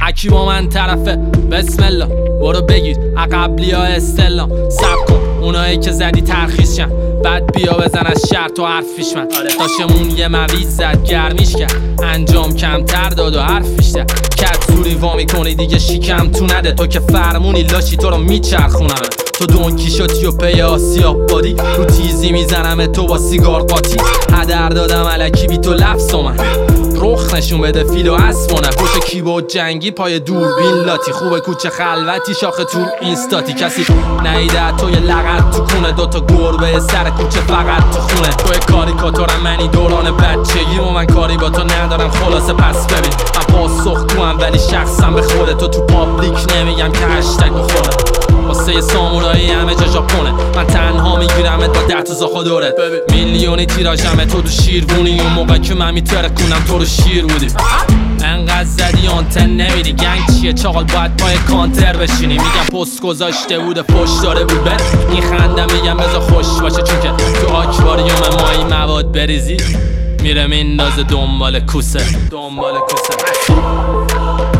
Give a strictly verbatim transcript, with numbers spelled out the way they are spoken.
هکی با من طرفه بسم الله برو بگیر عقبلی ها استلا سب کن اونایی که زدی ترخیصشن بعد بیا بزن از شهر تو حرفیش من داشمون یه مویز زد گرمیش کرد انجام کمتر داد و حرف بیشتر کت زوری وا میکنی دیگه شیکم تو نده تو که فرمونی لاشی تو رو میچرخونم تو دونکی شدی و پی آسیاب بادی رو تیزی میزنم تو با سیگار قاطی هدر دادم علکی بی تو لفظ من رخ نشون بده فیلو اسبونه پشت کیبورد جنگی پای دوربین لاتی خوبه کوچه خلوتی شاخه تو اینستاتی کسی نیده تو یه لغت تو کونه دوتا گربه سر کوچه فقط تو خونه توی کاریکاتورم منی دوران بچگی و من کاری با تو ندارم خلاصه پس ببین من پاسخ توام ولی شخصم به خودت تو تو پابلیک نمیگم که هشتگ بخوره واسه سامورایی همه جا ژاپنه من تنها میگیرمت با ده تا زاخا دورت میلیونی تیراژمه تو دو شیربونی اون موقع که من میتره کنم تو رو شیر بودی انقدر زدی آنتن نمیدی گنگ چیه چاقال باید پای کانتر بشینی میگم پست گذاشته بوده پشت داره بود بر میخندم میگم بذار خوش باشه چون که تو آکواریوم مایی مواد بریزی میره میندازه دنبال کوسه دنبال کوسه